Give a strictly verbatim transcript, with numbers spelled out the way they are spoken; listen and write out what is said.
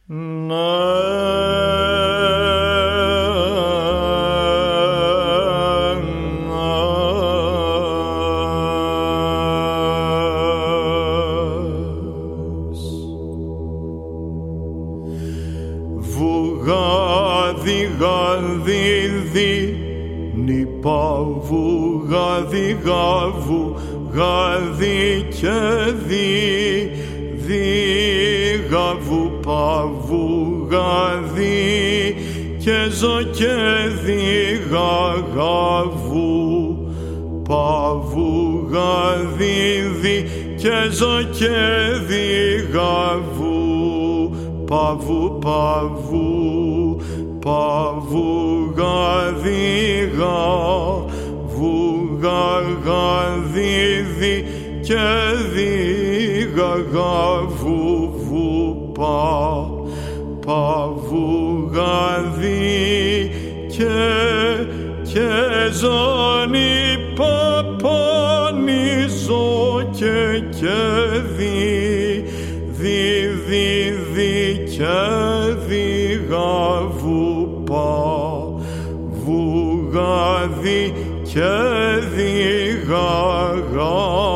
Βουγάδι, γάδι, δι, νυπάβου, γάδι, γάβου, γάδι και δι, δι, γάβου, πάβου, γάδι και ζω και δι, γαγάβου, πάβου, γάδι, δι και ζω και δι, γάβου, πάβου, πάβου, πάβου, γάδι, γάβου, γαγάδι, δι και δι, γαγάβου, βου, πα, πάβου, γάδι και, και ζώνη, παπάνι, ζω και, και δι, δι, δι, δι και δι, γαβου, πα, βου, γαδι και δι, γα, γα.